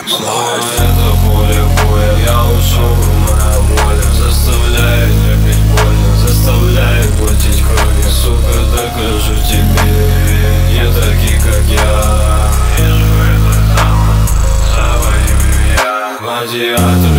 Снова это поле боя, я ушел, моя воля заставляет мне пить больно, заставляет платить кровью. Сука, докажу тебе, не такие, как я. Вижу это там, завоюю я. Гладиатор.